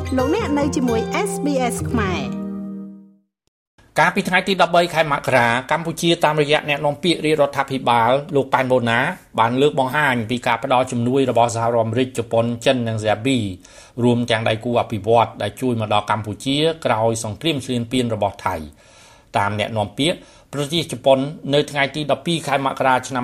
លោកអ្នកនៅជាមួយ SBS ខ្មែរកាលពីថ្ងៃទី13ខែមករាកម្ពុជាតាមរយៈអ្នកនាំពាក្យរាជរដ្ឋាភិបាលលោកប៉ែនបូណាបានលើកបង្ហាញពីការផ្តល់ជំនួយរបស់សហរដ្ឋអាមេរិកជប៉ុនចិននិងស៊ែប៊ីរួមទាំងដៃគូអភិវឌ្ឍន៍ដែលជួយមកដល់កម្ពុជាក្រោយសង្គ្រាមឈ្លានពានរបស់ថៃតាមអ្នកនាំពាក្យប្រទេសជប៉ុននៅថ្ងៃទី12ខែមករាឆ្នាំ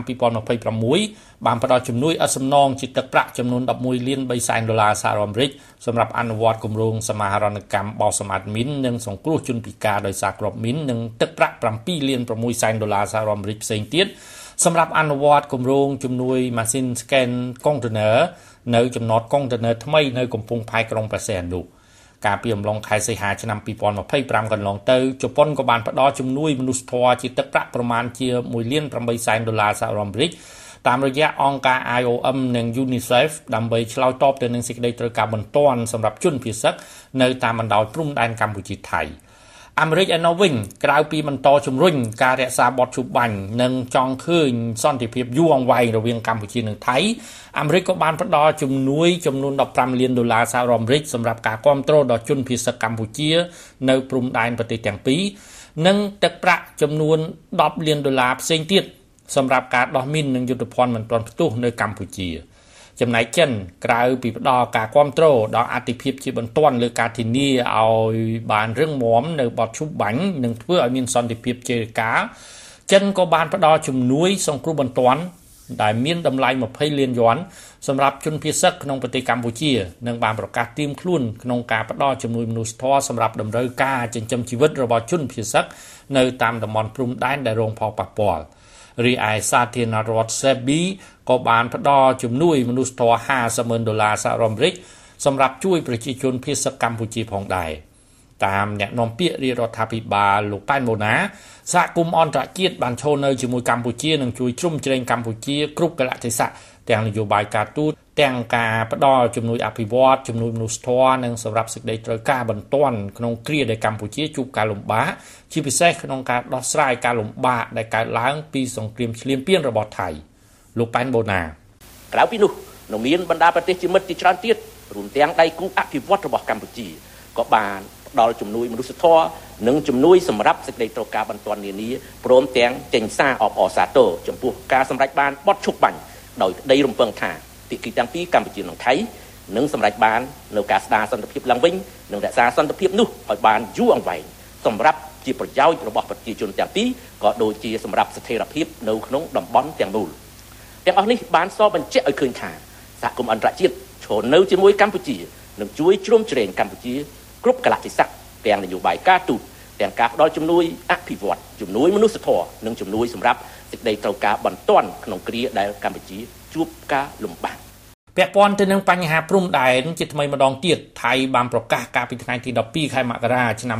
2026បានផ្តល់ជំនួយឥតសំណងជាទឹកប្រាក់ចំនួន$11.3 លានសហរដ្ឋអាមេរិកសម្រាប់អនុវត្តគម្រោងសមាហរណកម្មបោសសម្អាតមីននិងសង្គ្រោះជនពិការដោយសារគ្រាប់មីននិងទឹកប្រាក់$7.6 លានសហរដ្ឋអាមេរិកផ្សេងទៀតសម្រាប់អនុវត្តគម្រោងជំនួយម៉ាស៊ីនស្កេនកុងតឺន័រនៅចំណតកុងតឺន័រថ្មីនៅកំពង់ផែក្រុងព្រះសីហនុកាលពីអំឡុងខែសីហាឆ្នាំ2025កន្លងទៅជប៉ុនក៏បានផ្តល់ជំនួយមនុស្សធម៌ជាទឹកប្រាក់ប្រមាណជា$1.8 លានសហរដ្ឋអាមេរិកតាមរយៈអង្គការ IOM និង UNICEF ដើម្បីឆ្លើយតបទៅនឹងសេចក្តីត្រូវការបន្ទាន់សម្រាប់ជនភៀសទឹកនៅតាមបណ្ដោយព្រំដែនកម្ពុជាថៃអាមេរិកឯណោះវិញក្រៅពីបន្តជំរុញការរក្សាបទឈប់បាញ់និងចង់ឃើញសន្តិភាពយូរអង្វែងរវាងកម្ពុជានិងថៃអាមេរិកក៏បានផ្តល់ជំនួយចំនួន$15 លានសហរដ្ឋអាមេរិកសម្រាប់ការគាំទ្រដល់ជនភៀសទឹកកម្ពុជានៅព្រំដែនប្រទេសទាំងពីរនិងទឹកប្រាក់ចំនួន$10 លានផ្សេងទៀតសម្រាប់ការដោះមីននិងយុទ្ធភ័ណ្ឌមិនទាន់ផ្ទុះនៅកម្ពុជាចំណែកចិនក្រៅពីផ្ដល់ការគាំទ្រដល់អតិភិបជាបន្ទាន់លើការធានាឲ្យបានរឹងមាំនៅបទឈប់បាញ់និងធ្វើឲ្យមានសន្តិភាពជាកាលចិនក៏បានផ្ដល់ជំនួយសង្គ្រោះបន្ទាន់ដែលមានតម្លៃ$20 លានសម្រាប់ជនភៀសទឹកក្នុងប្រទេសកម្ពុជានិងបានប្រកាសត្រៀមខ្លួនក្នុងការផ្ដល់ជំនួយមនុស្សធម៌សម្រាប់តម្រូវការចិញ្ចឹមជីវិតរបស់ជនភៀសទឹកនៅតាមតំបន់ព្រំដែនដែលរងផលប៉ះពាល់រីឯសាធារណរដ្ឋស៊ែប៊ីក៏បានផ្ដល់ជំនួយមនុស្សធម៌$50,000សហរដ្ឋអាមេរិកសម្រាប់ជួយប្រជាជនភៀសទឹកកម្ពុជាផងដែរតាមអ្នកនាំពាក្យរាជរដ្ឋាភិបាលលោកប៉ែនបូណាសហគមន៍អន្តរជាតិបានឈរនៅជាមួយកម្ពុជានិងជួយជ្រោមជ្រែងកម្ពុជាគ្រប់កលៈទេសៈទាំងនយោបាយការទូតទាំងការផ្ដល់ជំនួយអភិវឌ្ឍជំនួយមនុស្សធម៌និងសម្រាប់សេចក្តីត្រូវការបន្ទាន់ក្នុងគ្រាដែលកម្ពុជាជួបការលំបាកជាពិសេសក្នុងការដោះស្រាយការលំបាកដែលកើតឡើងពីសង្គ្រាមឈ្លានពានរបស់ថៃលោកប៉ែនបូណាក្រៅពីនោះនៅមានបណ្ដាប្រទេសជាមិត្តជាច្រើនទៀតរួមទាំងដៃគូអភិវឌ្ឍរបស់កម្ពុជាក៏បានផ្ដល់ជំនួយមនុស្សធម៌និងជំនួយសម្រាប់សេចក្តីត្រូវការបន្ទាន់នានាព្រមទាំងចេញសារអបអរសាទរចំពោះការសម្រេចបានបទឈប់បាញ់ដោយក្តីរំពឹងថាភាគីទាំងពីរកម្ពុជានិងថៃនឹងសម្រេចបាននៅការស្ដារសន្តិភាពឡើងវិញនិងរក្សាសន្តិភាពនោះឲ្យបានយូរអង្វែងសម្រាប់ជាប្រយោជន៍របស់ប្រជាជនទាំងពីរក៏ដូចជាសម្រាប់ស្ថិរភាពនៅក្នុងតំបន់ទាំងមូលទាំងអស់នេះបានសបញ្ជាក់ឲ្យឃើញថាសហគមន៍អន្តរជាតិឈរនៅជាមួយកម្ពុជានិងជួយជ្រោមជ្រែងកម្ពុជាគ្រប់កលៈទេសៈទាំងនយោបាយការទូតទាំងការផ្ដល់ជំនួយអភិវឌ្ឍជំនួយមនុស្សធម៌និងជំនួយសម្រាប់សេចក្តីត្រូវការបន្ទាន់ក្នុងគ្រាដែលកម្ពុជាជួបការលំបាកពាក់ព័ន្ធទៅនឹងបញ្ហាព្រំដែនជាថ្មីម្ដងទៀតថៃបានប្រកាសកាលពីថ្ងៃទី12ខែមករាឆ្នាំ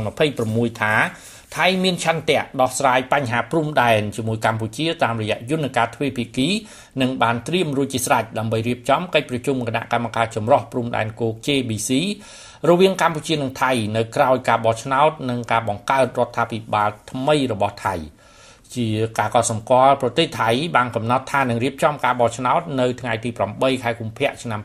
2026ថាថៃមានឆន្ទៈដោះស្រាយបញ្ហាព្រំដែនជាមួយកម្ពុជាតាមរយៈយន្តការទ្វេភាគីនិងបានត្រៀមរួចជាស្រេចដើម្បីរៀបចំកិច្ចប្រជុំគណៈកម្មការចម្រុះព្រំដែនគោក JBC រវាងកម្ពុជានិងថៃនៅក្រៅការបោះឆ្នោតនិងការបង្កើតរដ្ឋាភិបាលថ្មីរបស់ថៃជាការកត់សម្គាល់ប្រទេសថៃបានកំណត់ថានឹងរៀបចំការបោះឆ្នោតនៅថ្ងៃទី8ខែកុម្ភៈឆ្នាំ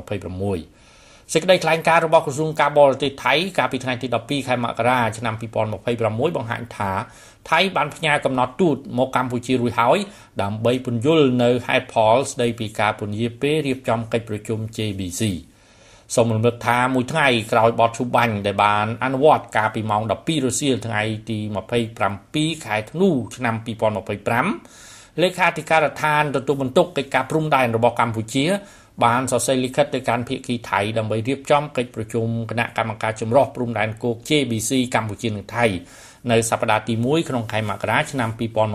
2026សេចក្តីថ្លែងការណ៍របស់ក្រសួងការបរទេសថៃកាលពីថ្ងៃទី12ខែមករាឆ្នាំ2026បង្ហាញថាថៃបានផ្ញើកំណត់ទូតមកកម្ពុជារួចហើយដើម្បីពន្យល់នៅហេតុផលស្តីពីការពន្យាពេលរៀបចំកិច្ចប្រជុំ JBC សូមរំលឹកថាមួយថ្ងៃក្រោយបទឈប់បាញ់ដែលបានអនុវត្តកាលពីម៉ោង 12 រសៀលថ្ងៃទី27ខែធ្នូឆ្នាំ2025លេខាធិការដ្ឋានទទួលបន្ទុកកិច្ចការព្រំដែនរបស់កម្ពុជាបានសរសេរលិខិតទៅកាន់ភាគីថៃដើម្បីរៀបចំកិច្ចប្រជុំគណៈកម្មការចម្រុះព្រំដែនគោក JBC កម្ពុជានិងថៃនៅសប្តាហ៍ទី1ក្នុងខែមករាឆ្នាំ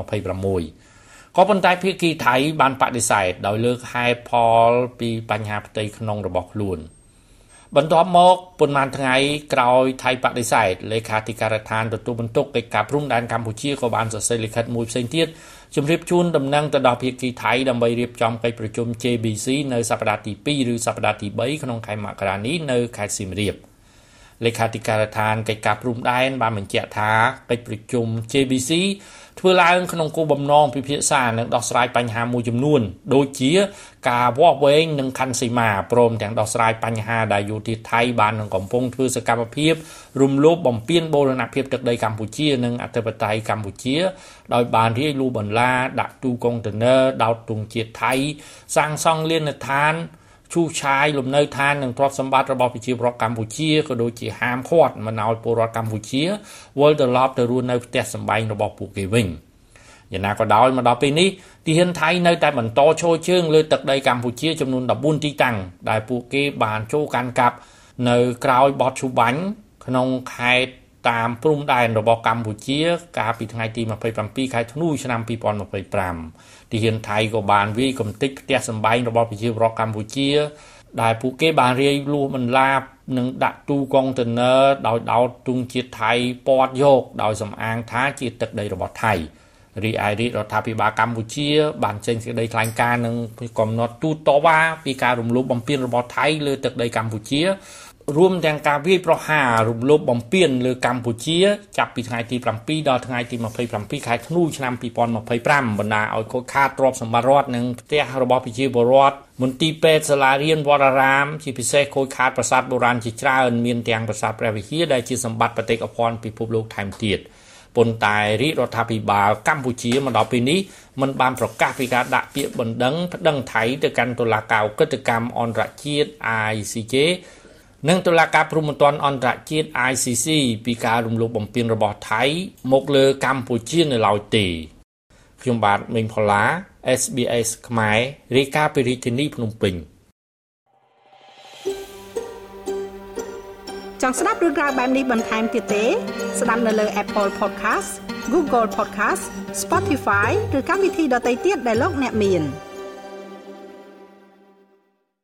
2026ក៏ប៉ុន្តែភាគីថៃបានបដិសេធដោយលើកហេតុផលពីបញ្ហាផ្ទៃក្នុងរបស់ខ្លួនបន្ទាប់មកប៉ុន្មានថ្ងៃក្រោយថៃបដិសេធលេខាធិការដ្ឋានទទួលបន្ទុកកិច្ចការព្រំដែនកម្ពុជាក៏បានសរសេរលិខិតមួយផ្សេងទៀតជម្រាបជូនដំណឹងទៅដល់ភាគីថៃដើម្បីរៀបចំកិច្ចប្រជុំ JBC នៅសប្តាហ៍ទី2ឬសប្តាហ៍ទី3ក្នុងខែមករានេះនៅខេត្តសៀមរាបលេខាធិការដ្ឋានកិច្ចការព្រំដែនបានបញ្ជាក់ថាកិច្ចប្រជុំ JBC ធ្វើឡើងក្នុងគោលបំណងពិភាក្សានិងដោះស្រាយបញ្ហាមួយចំនួនដូចជាការវាស់វែងនិងខណ្ឌសីមាព្រមទាំងដោះស្រាយបញ្ហាដែលយោធាថៃបាននឹងកំពុងធ្វើសកម្មភាពរំលោភបំពានបូរណភាពទឹកដីកម្ពុជានិងអធិបតេយ្យកម្ពុជាដោយបានរាយលូបន្លាដាក់ទូកុងតឺន័រដោតទង់ជាតិថៃសាងសង់លានដ្ឋានឈូសឆាយលំនៅឋាននិងទ្រព្យសម្បត្តិរបស់ប្រជាពលរដ្ឋកម្ពុជាក៏ដូចជាហាមឃាត់មិនឲ្យពលរដ្ឋកម្ពុជាវិលត្រឡប់ទៅរស់នៅផ្ទះសម្បែងរបស់ពួកគេវិញយ៉ាងណាក៏ដោយមកដល់ពេលនេះទាហានថៃនៅតែបន្តឈរជើងលើទឹកដីកម្ពុជាចំនួន14ទីតាំងដែលពួកគេបានចូលកាន់កាប់នៅក្រោយបទឈូបាញ់ក្នុងខេត្តតាមព្រំដែនរបស់កម្ពុជាកាលពីថ្ងៃទី27ខែធ្នូឆ្នាំ2025ទាហានថៃក៏បានវាយកំទេចផ្ទះសម្បែងរបស់ប្រជាពលរដ្ឋកម្ពុជាដែលពួកគេបានរាយលួសបន្លាបនិងដាក់ទូកុងតឺន័រដោយដោតទង់ជាតិថៃពាត់យកដោយសំអាងថាជាទឹកដីរបស់ថៃរីឯរដ្ឋាភិបាលកម្ពុជាបានចេញសេចក្តីថ្លែងការណ៍និងកំណត់ទូតតវ៉ាពីការរំលោភបំពានរបស់ថៃលើទឹកដីកម្ពុជារួមទាំងការវាយប្រហាររំលោភបំពានលើកម្ពុជាចាប់ពីថ្ងៃទី7ដល់ថ្ងៃទី27ខែធ្នូឆ្នាំ2025បណ្ដាឲ្យខូចខាតទ្រព្យសម្បត្តិរដ្ឋនិងផ្ទះរបស់ប្រជាពលរដ្ឋមន្ទីរពេទ្យសាលារៀនវត្តអារាមជាពិសេសខូចខាតប្រាសាទបុរាណជាច្រើនមានទាំងប្រាសាទព្រះវិហារដែលជាសម្បត្តិបេតិកភណ្ឌពិភពលោកថែមទៀតប៉ុន្តែរដ្ឋាភិបាលកម្ពុជាមកដល់ពេលនេះមិនបានប្រកាសពីការដាក់ពាក្យបណ្ដឹងប្តឹងថៃទៅកាន់តុលាការឧក្រិដ្ឋកម្មអន្តរជាតិ ICJ និងតុលាការព្រហ្មទណ្ឌអន្តរជាតិ ICC ពីការរំលោភបំពានរបស់ថៃមកលើកម្ពុជានៅឡើយទេខ្ញុំបាទមេងផល្លា SBS ខ្មែររាយការណ៍ពីរាជធានីភ្នំពេញចង់ស្ដាប់រឿងក្រៅបែបនេះបន្ថែមទៀតទេស្ដាប់នៅលើ Apple Podcast Google Podcast Spotify ឬកម្មវិធីដទៃទៀតដែលលោកអ្នកមាន